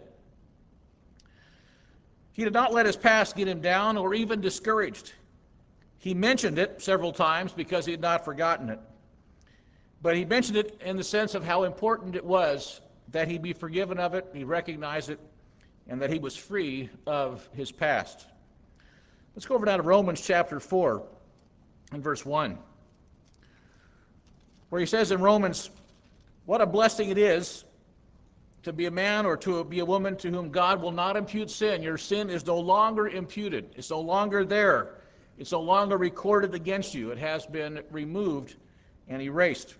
He did not let his past get him down or even discouraged. He mentioned it several times because he had not forgotten it. But he mentioned it in the sense of how important it was that he be forgiven of it, he recognized it, and that he was free of his past. Let's go over now to Romans chapter 4 and verse 1, where he says in Romans, what a blessing it is to be a man or to be a woman to whom God will not impute sin. Your sin is no longer imputed. It's no longer there. It's no longer recorded against you. It has been removed and erased.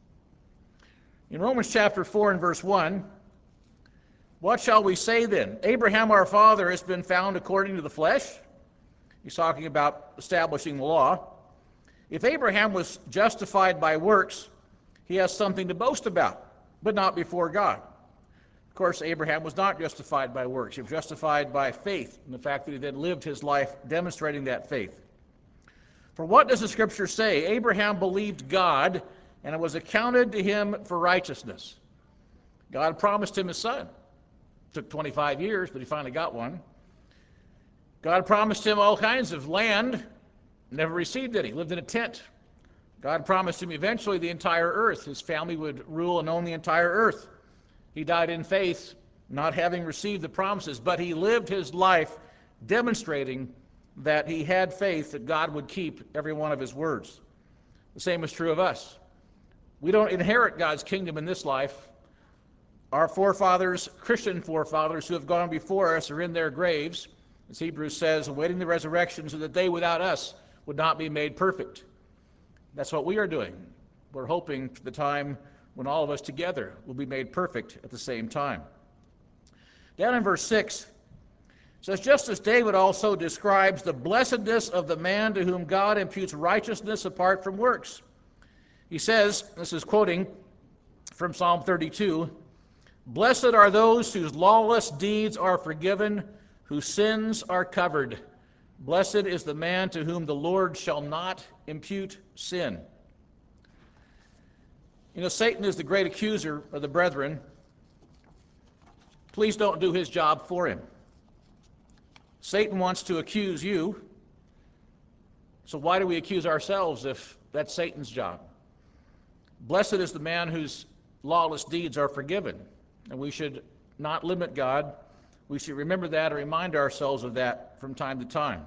In Romans chapter 4 and verse 1, what shall we say then? Abraham our father has been found according to the flesh. He's talking about establishing the law. If Abraham was justified by works, he has something to boast about, but not before God. Of course, Abraham was not justified by works. He was justified by faith, and the fact that he then lived his life demonstrating that faith. For what does the Scripture say? Abraham believed God, and it was accounted to him for righteousness. God promised him a son. It took 25 years, but he finally got one. God promised him all kinds of land, never received any, lived in a tent. God promised him eventually the entire earth. His family would rule and own the entire earth. He died in faith, not having received the promises, but he lived his life demonstrating that he had faith that God would keep every one of his words. The same is true of us. We don't inherit God's kingdom in this life. Our forefathers, Christian forefathers who have gone before us, are in their graves, as Hebrews says, awaiting the resurrection so that they without us would not be made perfect. That's what we are doing. We're hoping for the time when all of us together will be made perfect at the same time. Down in verse 6, it says, just as David also describes the blessedness of the man to whom God imputes righteousness apart from works. He says, this is quoting from Psalm 32, blessed are those whose lawless deeds are forgiven, whose sins are covered. Blessed is the man to whom the Lord shall not impute sin. Satan is the great accuser of the brethren. Please don't do his job for him. Satan wants to accuse you. So why do we accuse ourselves if that's Satan's job? Blessed is the man whose lawless deeds are forgiven. And we should not limit God. We should remember that and remind ourselves of that from time to time.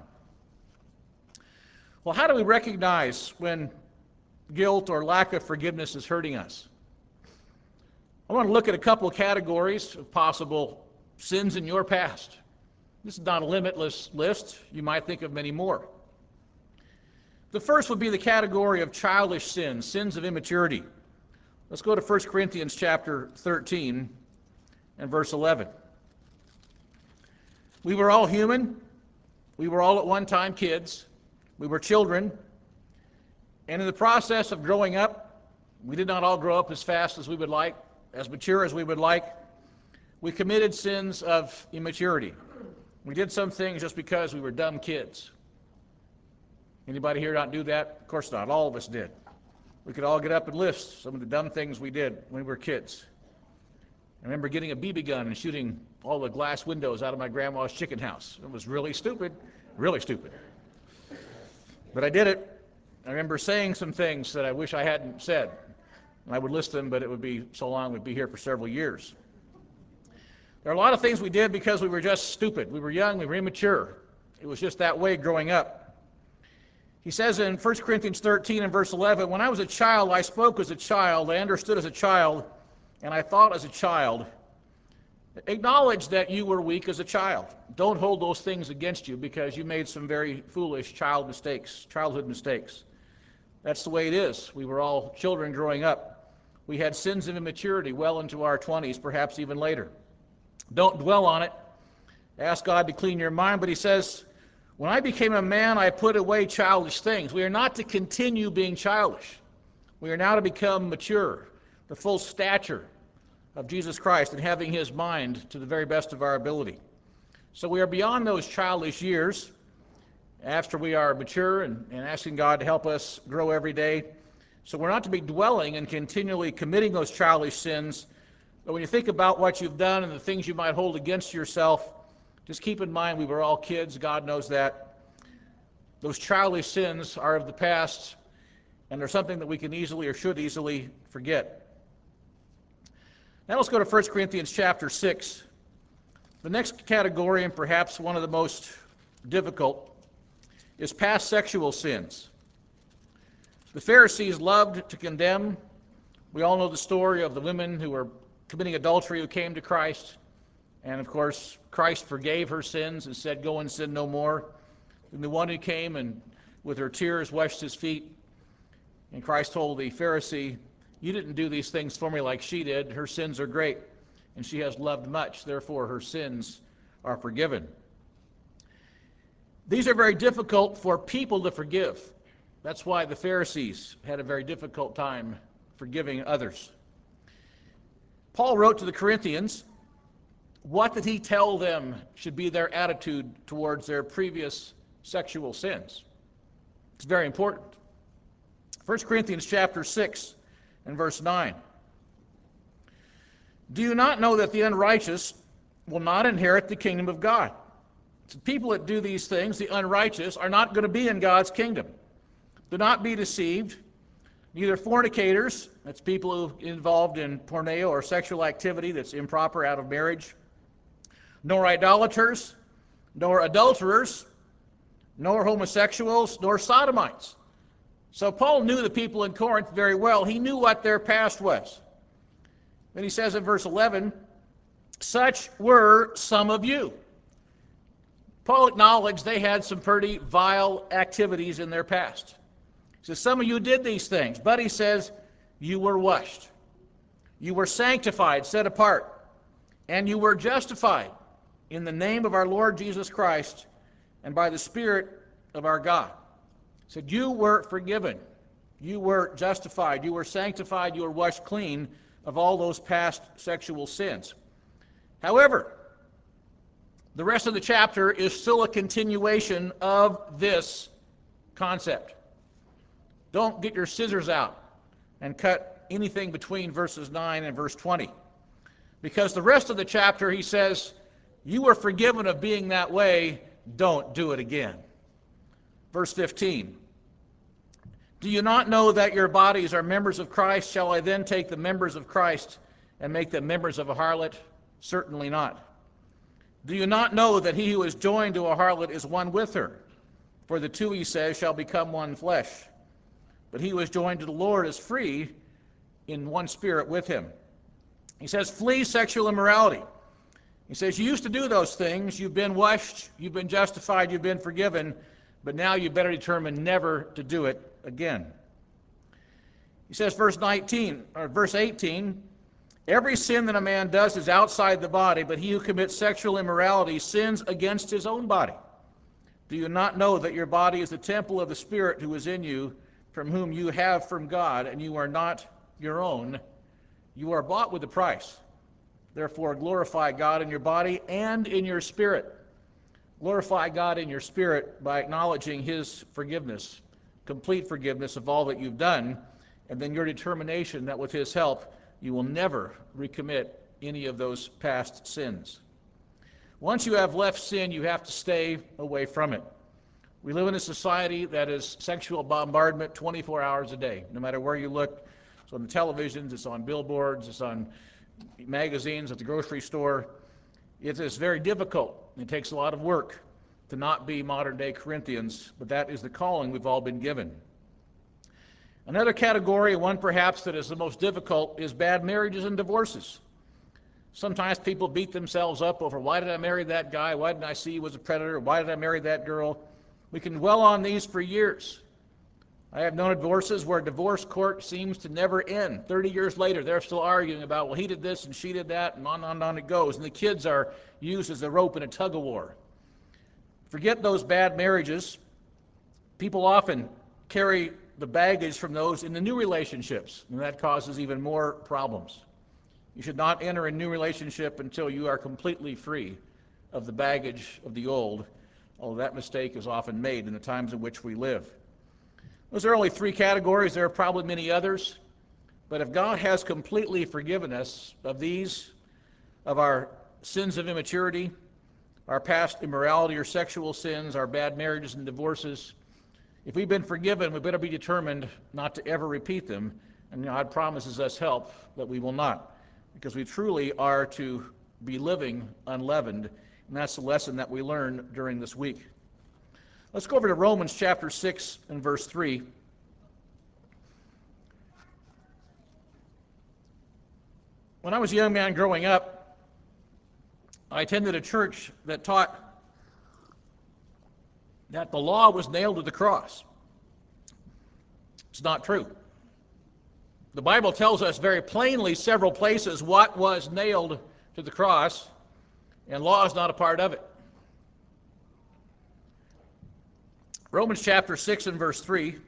Well, how do we recognize when guilt or lack of forgiveness is hurting us? I want to look at a couple of categories of possible sins in your past. This is not a limitless list. You might think of many more. The first would be the category of childish sins, sins of immaturity. Let's go to 1 Corinthians chapter 13 and verse 11. We were all human. We were all at one time kids. We were children. And in the process of growing up, we did not all grow up as fast as we would like, as mature as we would like. We committed sins of immaturity. We did some things just because we were dumb kids. Anybody here not do that? Of course not. All of us did. We could all get up and list some of the dumb things we did when we were kids. I remember getting a BB gun and shooting all the glass windows out of my grandma's chicken house. It was really stupid, really stupid. But I did it. I remember saying some things that I wish I hadn't said. And I would list them, but it would be so long, we'd be here for several years. There are a lot of things we did because we were just stupid. We were young, we were immature. It was just that way growing up. He says in 1 Corinthians 13 and verse 11, when I was a child, I spoke as a child, I understood as a child, and I thought as a child. Acknowledge that you were weak as a child. Don't hold those things against you because you made some very foolish childhood mistakes. That's the way it is. We were all children growing up. We had sins of immaturity well into our 20s, perhaps even later. Don't dwell on it. Ask God to clean your mind, but he says, when I became a man, I put away childish things. We are not to continue being childish. We are now to become mature, the full stature of Jesus Christ and having his mind to the very best of our ability. So we are beyond those childish years after we are mature and asking God to help us grow every day. So we're not to be dwelling and continually committing those childish sins. But when you think about what you've done and the things you might hold against yourself, just keep in mind we were all kids. God knows that. Those childish sins are of the past, and they're something that we can easily or should easily forget. Now let's go to 1 Corinthians chapter 6. The next category, and perhaps one of the most difficult, is past sexual sins. The Pharisees loved to condemn. We all know the story of the women who were committing adultery who came to Christ. And of course, Christ forgave her sins and said, go and sin no more. And the one who came and with her tears washed his feet. And Christ told the Pharisee, you didn't do these things for me like she did. Her sins are great, and she has loved much. Therefore, her sins are forgiven. These are very difficult for people to forgive. That's why the Pharisees had a very difficult time forgiving others. Paul wrote to the Corinthians, what did he tell them should be their attitude towards their previous sexual sins? It's very important. 1 Corinthians chapter 6 and verse 9. Do you not know that the unrighteous will not inherit the kingdom of God? So people that do these things, the unrighteous, are not going to be in God's kingdom. Do not be deceived. Neither fornicators, that's people who are involved in porneo or sexual activity that's improper out of marriage, nor idolaters, nor adulterers, nor homosexuals, nor sodomites. So Paul knew the people in Corinth very well. He knew what their past was. Then he says in verse 11, such were some of you. Paul acknowledged they had some pretty vile activities in their past. He says, some of you did these things, but he says, you were washed. You were sanctified, set apart, and you were justified in the name of our Lord Jesus Christ and by the Spirit of our God. He said, you were forgiven. You were justified. You were sanctified. You were washed clean of all those past sexual sins. However, the rest of the chapter is still a continuation of this concept. Don't get your scissors out and cut anything between verses 9 and verse 20. Because the rest of the chapter, he says, you were forgiven of being that way, don't do it again. Verse 15, do you not know that your bodies are members of Christ? Shall I then take the members of Christ and make them members of a harlot? Certainly not. Do you not know that he who is joined to a harlot is one with her? For the two, he says, shall become one flesh. But he who is joined to the Lord is free in one spirit with him. He says, flee sexual immorality. He says, you used to do those things. You've been washed, you've been justified, you've been forgiven, but now you better determine never to do it again. He says, verse 18, every sin that a man does is outside the body, but he who commits sexual immorality sins against his own body. Do you not know that your body is the temple of the Spirit who is in you, from whom you have from God, and you are not your own? You are bought with a price. Therefore glorify God in your body and in your spirit, Glorify God in your spirit by acknowledging His forgiveness, complete forgiveness of all that you've done, and then your determination that with His help you will never recommit any of those past sins. Once you have left sin, you have to stay away from it. We live in a society that is sexual bombardment 24 hours a day. No matter where you look, it's on the televisions, it's on billboards, it's on magazines at the grocery store. It is very difficult. It takes a lot of work to not be modern-day Corinthians, but that is the calling we've all been given. Another category, one perhaps that is the most difficult, is bad marriages and divorces. Sometimes people beat themselves up over, why did I marry that guy? Why didn't I see he was a predator? Why did I marry that girl? We can dwell on these for years. I have known divorces where divorce court seems to never end. 30 years later, they're still arguing about, well, he did this and she did that, and on it goes. And the kids are used as a rope in a tug-of-war. Forget those bad marriages. People often carry the baggage from those into new relationships, and that causes even more problems. You should not enter a new relationship until you are completely free of the baggage of the old, although that mistake is often made in the times in which we live. Those are only three categories. There are probably many others. But if God has completely forgiven us of these, of our sins of immaturity, our past immorality or sexual sins, our bad marriages and divorces, if we've been forgiven, we better be determined not to ever repeat them. And God promises us help that we will not, because we truly are to be living unleavened. And that's the lesson that we learn during this week. Let's go over to Romans chapter 6 and verse 3. When I was a young man growing up, I attended a church that taught that the law was nailed to the cross. It's not true. The Bible tells us very plainly several places what was nailed to the cross, and law is not a part of it. Romans chapter 6 and verse 3.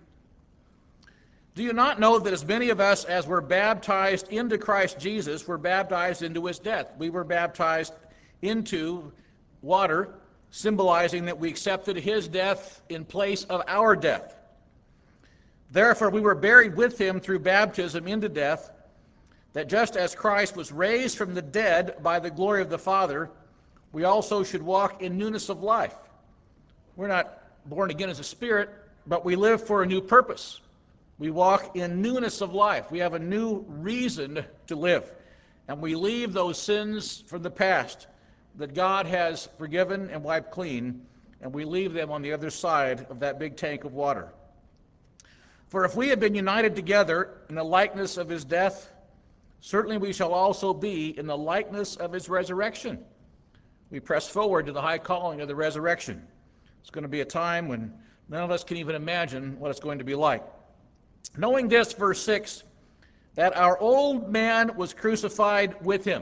Do you not know that as many of us as were baptized into Christ Jesus were baptized into his death? We were baptized into water, symbolizing that we accepted his death in place of our death. Therefore we were buried with him through baptism into death, that just as Christ was raised from the dead by the glory of the Father, we also should walk in newness of life. We're not born again as a spirit, but we live for a new purpose. We walk in newness of life. We have a new reason to live. And we leave those sins from the past that God has forgiven and wiped clean, and we leave them on the other side of that big tank of water. For if we have been united together in the likeness of his death, certainly we shall also be in the likeness of his resurrection. We press forward to the high calling of the resurrection. It's going to be a time when none of us can even imagine what it's going to be like. Knowing this, verse 6, that our old man was crucified with him.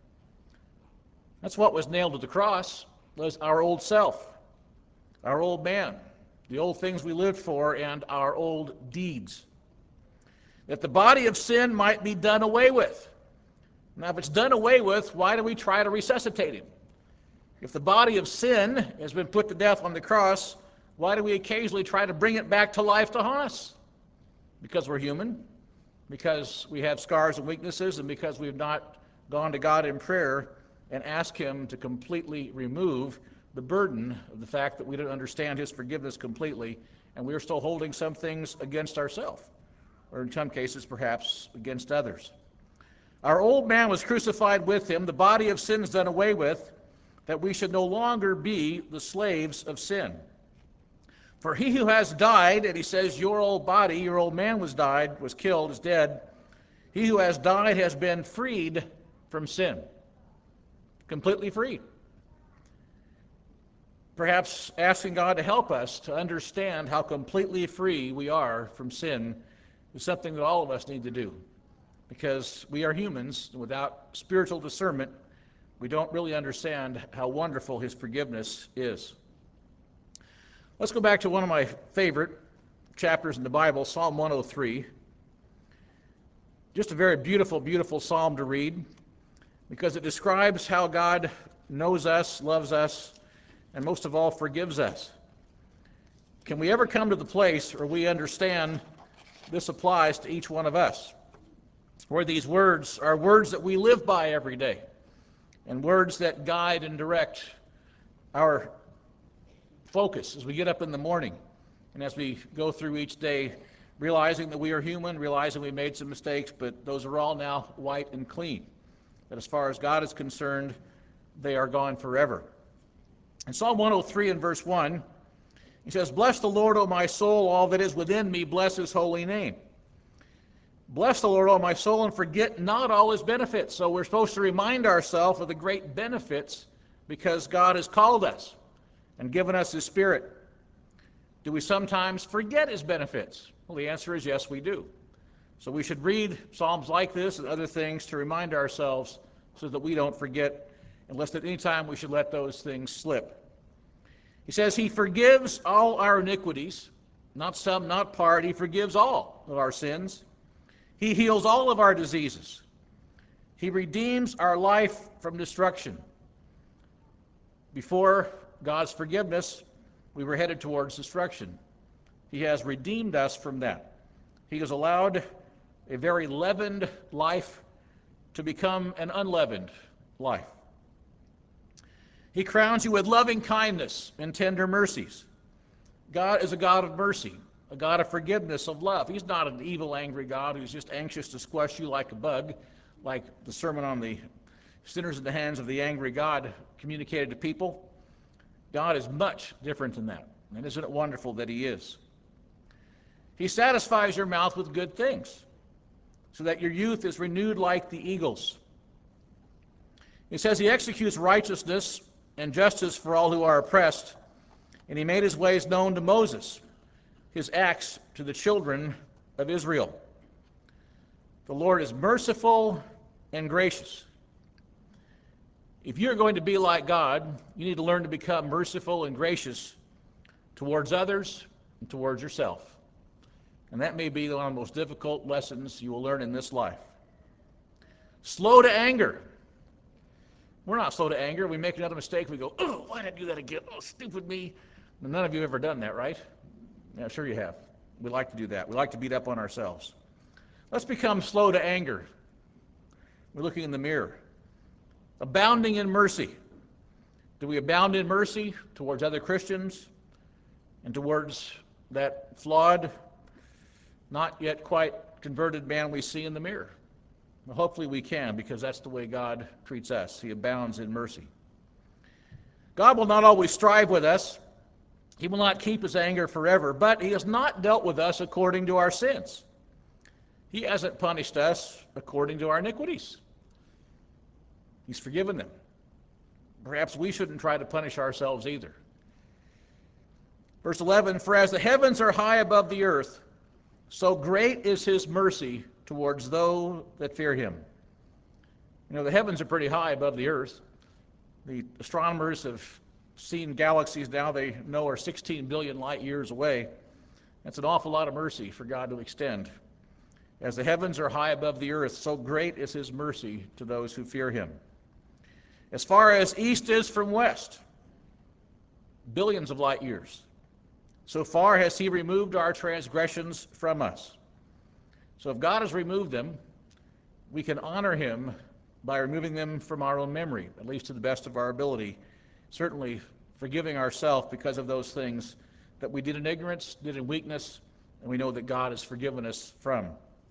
That's what was nailed to the cross, was our old self, our old man, the old things we lived for, and our old deeds. That the body of sin might be done away with. Now, if it's done away with, why do we try to resuscitate him? If the body of sin has been put to death on the cross, why do we occasionally try to bring it back to life to haunt us? Because we're human, because we have scars and weaknesses, and because we've not gone to God in prayer and asked him to completely remove the burden of the fact that we don't understand his forgiveness completely, and we're still holding some things against ourselves, or in some cases perhaps against others. Our old man was crucified with him, the body of sin is done away with, that we should no longer be the slaves of sin. For he who has died, and he says your old body, your old man was killed, is dead. He who has died has been freed from sin. Completely freed. Perhaps asking God to help us to understand how completely free we are from sin is something that all of us need to do. Because we are humans, and without spiritual discernment, we don't really understand how wonderful his forgiveness is. Let's go back to one of my favorite chapters in the Bible, Psalm 103. Just a very beautiful, beautiful psalm to read, because it describes how God knows us, loves us, and most of all, forgives us. Can we ever come to the place where we understand this applies to each one of us? Where these words are words that we live by every day, and words that guide and direct our focus as we get up in the morning and as we go through each day, realizing that we are human, realizing we made some mistakes, but those are all now white and clean. That as far as God is concerned, they are gone forever. In Psalm 103 and verse 1, he says, "Bless the Lord, O my soul, all that is within me, bless his holy name." Bless the Lord, O my soul, and forget not all his benefits. So we're supposed to remind ourselves of the great benefits because God has called us and given us his Spirit. Do we sometimes forget his benefits? Well, the answer is yes, we do. So we should read Psalms like this and other things to remind ourselves so that we don't forget, unless at any time we should let those things slip. He says he forgives all our iniquities, not some, not part. He forgives all of our sins. He heals all of our diseases. He redeems our life from destruction. Before God's forgiveness, we were headed towards destruction. He has redeemed us from that. He has allowed a very leavened life to become an unleavened life. He crowns you with loving kindness and tender mercies. God is a God of mercy, a God of forgiveness, of love. He's not an evil, angry God who's just anxious to squash you like a bug, like the sermon on the sinners in the hands of the angry God communicated to people. God is much different than that. And isn't it wonderful that he is? He satisfies your mouth with good things, so that your youth is renewed like the eagles. He says he executes righteousness and justice for all who are oppressed, and he made his ways known to Moses, his acts to the children of Israel. The Lord is merciful and gracious. If you're going to be like God, you need to learn to become merciful and gracious towards others and towards yourself. And that may be one of the most difficult lessons you will learn in this life. Slow to anger. We're not slow to anger. We make another mistake. We go, oh, why did I do that again? Oh, stupid me. None of you have ever done that, right? Yeah, sure you have. We like to do that. We like to beat up on ourselves. Let's become slow to anger. We're looking in the mirror. Abounding in mercy. Do we abound in mercy towards other Christians and towards that flawed, not yet quite converted man we see in the mirror? Well, hopefully we can, because that's the way God treats us. He abounds in mercy. God will not always strive with us. He will not keep his anger forever, but he has not dealt with us according to our sins. He hasn't punished us according to our iniquities. He's forgiven them. Perhaps we shouldn't try to punish ourselves either. Verse 11, "For as the heavens are high above the earth, so great is his mercy towards those that fear him." You know, the heavens are pretty high above the earth. The astronomers have seen galaxies now they know are 16 billion light years away. That's an awful lot of mercy for God to extend. As the heavens are high above the earth, so great is his mercy to those who fear him. As far as east is from west, billions of light years, so far has he removed our transgressions from us. So if God has removed them, we can honor him by removing them from our own memory, at least to the best of our ability. Certainly forgiving ourselves because of those things that we did in ignorance, did in weakness, and we know that God has forgiven us from.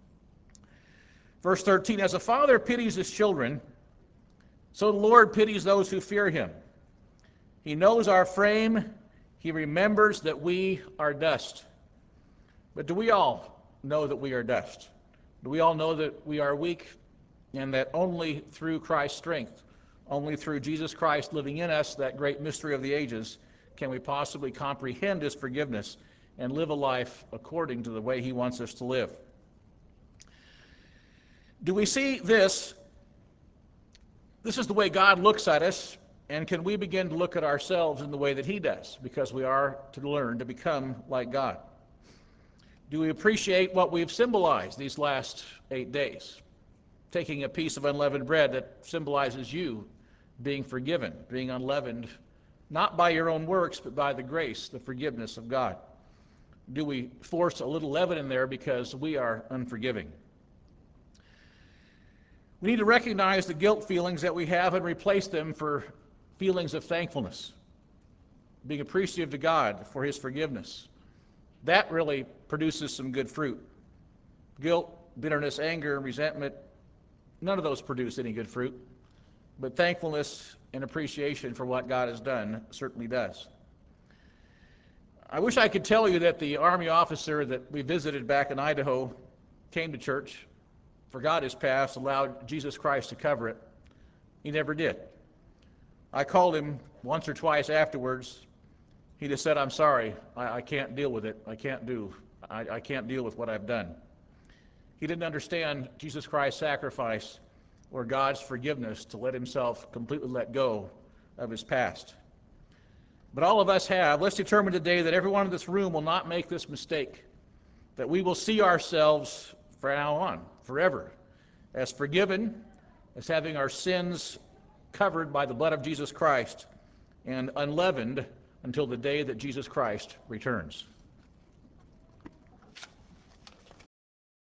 Verse 13, "As a father pities his children, so the Lord pities those who fear him. He knows our frame. He remembers that we are dust." But do we all know that we are dust? Do we all know that we are weak and that only through Christ's strength, only through Jesus Christ living in us, that great mystery of the ages, can we possibly comprehend his forgiveness and live a life according to the way he wants us to live? Do we see this? This is the way God looks at us, and can we begin to look at ourselves in the way that he does? Because we are to learn to become like God. Do we appreciate what we've symbolized these last 8 days? Taking a piece of unleavened bread that symbolizes you being forgiven, being unleavened, not by your own works, but by the grace, the forgiveness of God? Do we force a little leaven in there because we are unforgiving? We need to recognize the guilt feelings that we have and replace them for feelings of thankfulness, being appreciative to God for His forgiveness. That really produces some good fruit. Guilt, bitterness, anger, resentment, none of those produce any good fruit, but thankfulness and appreciation for what God has done certainly does. I wish I could tell you that the Army officer that we visited back in Idaho came to church, forgot his past, allowed Jesus Christ to cover it. He never did. I called him once or twice afterwards. He just said, "I'm sorry, I can't deal with it. I can't deal with what I've done." He didn't understand Jesus Christ's sacrifice or God's forgiveness to let himself completely let go of his past. But all of us have. Let's determine today that everyone in this room will not make this mistake, that we will see ourselves from now on, forever, as forgiven, as having our sins covered by the blood of Jesus Christ, and unleavened until the day that Jesus Christ returns.